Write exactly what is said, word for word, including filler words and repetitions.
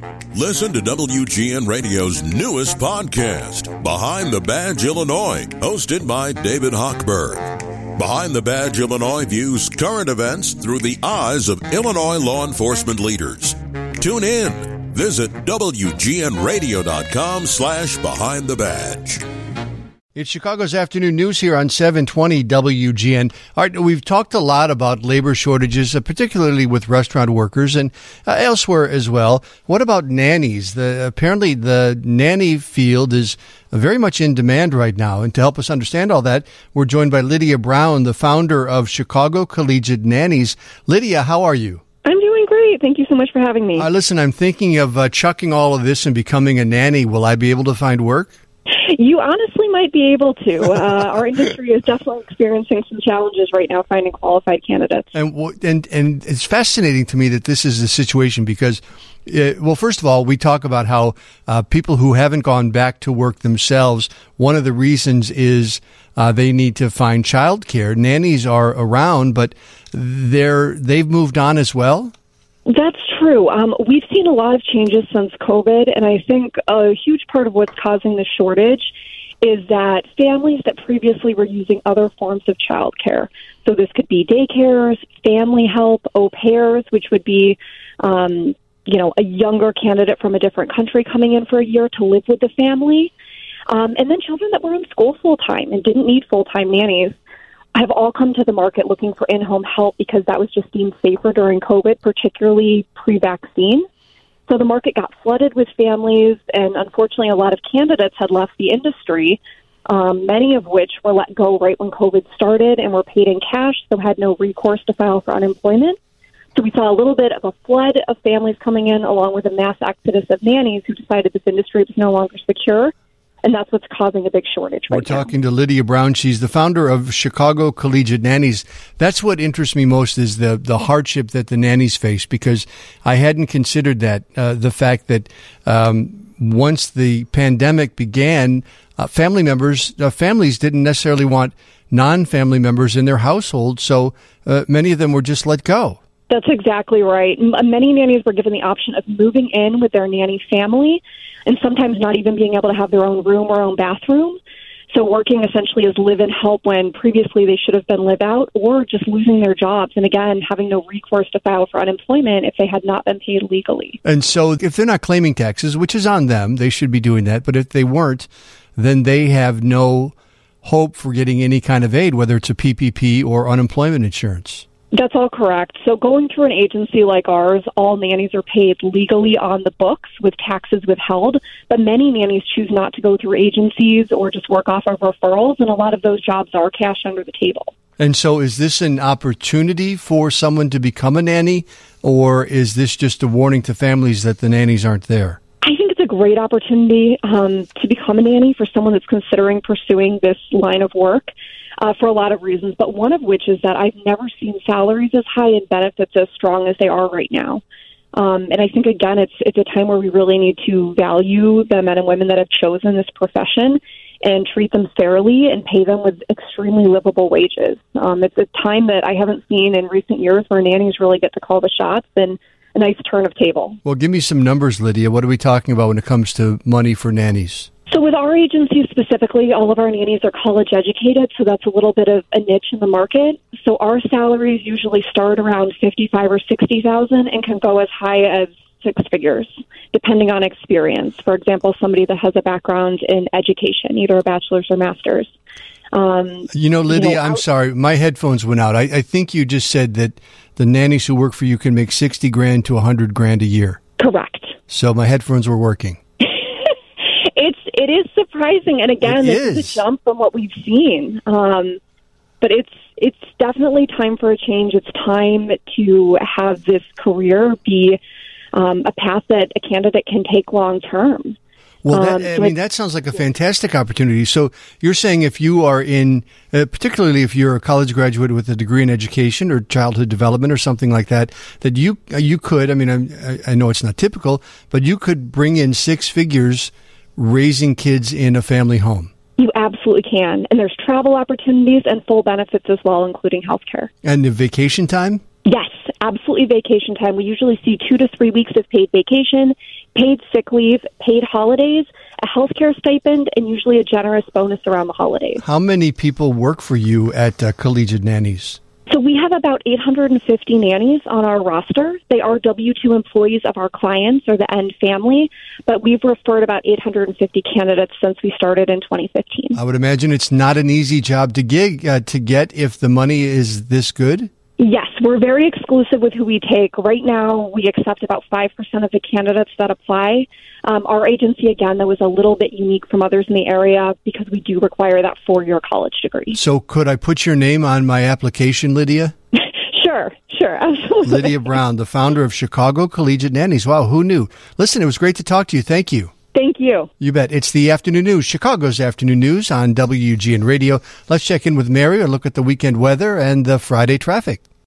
Listen to W G N Radio's newest podcast, Behind the Badge Illinois, hosted by David Hochberg. Behind the Badge Illinois views current events through the eyes of Illinois law enforcement leaders. Tune in. Visit W G N radio dot com slash behind the badge. It's Chicago's Afternoon News here on seven twenty W G N. All right, we've talked a lot about labor shortages, uh, particularly with restaurant workers and uh, elsewhere as well. What about nannies? The, apparently the nanny field is very much in demand right now. And to help us understand all that, we're joined by Lydia Brown, the founder of Chicago Collegiate Nannies. Lydia, how are you? I'm doing great. Thank you so much for having me. Uh, listen, I'm thinking of uh, chucking all of this and becoming a nanny. Will I be able to find work? You honestly might be able to. Uh, our industry is definitely experiencing some challenges right now finding qualified candidates. And and and it's fascinating to me that this is the situation because, uh, well, first of all, we talk about how uh, people who haven't gone back to work themselves, one of the reasons is uh, they need to find childcare. Nannies are around, but they're they've moved on as well. That's true. Um, we've seen a lot of changes since COVID, and I think a huge part of what's causing the shortage is that families that previously were using other forms of childcare, so this could be daycares, family help, au pairs, which would be, um, you know, a younger candidate from a different country coming in for a year to live with the family, um, and then children that were in school full-time and didn't need full-time nannies have all come to the market looking for in-home help because that was just deemed safer during COVID, particularly pre-vaccine. So the market got flooded with families, and unfortunately a lot of candidates had left the industry, um, many of which were let go right when COVID started and were paid in cash, so had no recourse to file for unemployment. So we saw a little bit of a flood of families coming in, along with a mass exodus of nannies who decided this industry was no longer secure. And that's what's causing a big shortage right now. We're talking to Lydia Brown. She's the founder of Chicago Collegiate Nannies. That's what interests me most is the, the hardship that the nannies face, because I hadn't considered that, uh, the fact that um, once the pandemic began, uh, family members, uh, families didn't necessarily want non-family members in their household, so uh, many of them were just let go. That's exactly right. M- many nannies were given the option of moving in with their nanny family and sometimes not even being able to have their own room or own bathroom. So working essentially as live-in help when previously they should have been live-out, or just losing their jobs and, again, having no recourse to file for unemployment if they had not been paid legally. And so if they're not claiming taxes, which is on them, they should be doing that. But if they weren't, then they have no hope for getting any kind of aid, whether it's a P P P or unemployment insurance. That's all correct. So going through an agency like ours, all nannies are paid legally on the books with taxes withheld, but many nannies choose not to go through agencies or just work off of referrals, and a lot of those jobs are cash under the table. And so is this an opportunity for someone to become a nanny, or is this just a warning to families that the nannies aren't there? I think it's a great opportunity um, to become a nanny for someone that's considering pursuing this line of work. Uh, for a lot of reasons, but one of which is that I've never seen salaries as high and benefits as strong as they are right now. Um, and I think, again, it's it's a time where we really need to value the men and women that have chosen this profession and treat them fairly and pay them with extremely livable wages. Um, it's a time that I haven't seen in recent years where nannies really get to call the shots and a nice turn of table. Well, give me some numbers, Lydia. What are we talking about when it comes to money for nannies? So with our agency specifically, all of our nannies are college educated, so that's a little bit of a niche in the market. So our salaries usually start around fifty-five or sixty thousand and can go as high as six figures, depending on experience. For example, somebody that has a background in education, either a bachelor's or master's. Um, you know, Lydia, you know, I'm out- sorry, my headphones went out. I, I think you just said that the nannies who work for you can make sixty grand to a hundred grand a year. Correct. So my headphones were working. It's it is surprising, and again, it this is. is a jump from what we've seen. Um, but it's it's definitely time for a change. It's time to have this career be um, a path that a candidate can take long term. Well, that, Um, I so mean, I- that sounds like a fantastic opportunity. So you're saying if you are in, uh, particularly if you're a college graduate with a degree in education or childhood development or something like that, that you uh, you could, I mean, I, I know it's not typical, but you could bring in six figures raising kids in a family home. You absolutely can. And there's travel opportunities and full benefits as well, including health care. And the vacation time? Yes, absolutely vacation time. We usually see two to three weeks of paid vacation, paid sick leave, paid holidays, a healthcare stipend, and usually a generous bonus around the holidays. How many people work for you at uh, Collegiate Nannies? So we have about eight hundred fifty nannies on our roster. They are W two employees of our clients or the End family, but we've referred about eight hundred fifty candidates since we started in twenty fifteen. I would imagine it's not an easy job to gig, uh, to get if the money is this good. Yes, we're very exclusive with who we take. Right now, we accept about five percent of the candidates that apply. Um, our agency, again, that was a little bit unique from others in the area because we do require that four-year college degree. So could I put your name on my application, Lydia? Sure, sure, absolutely. Lydia Brown, the founder of Chicago Collegiate Nannies. Wow, who knew? Listen, it was great to talk to you. Thank you. Thank you. You bet. It's the Afternoon News, Chicago's Afternoon News on W G N Radio. Let's check in with Mary or look at the weekend weather and the Friday traffic.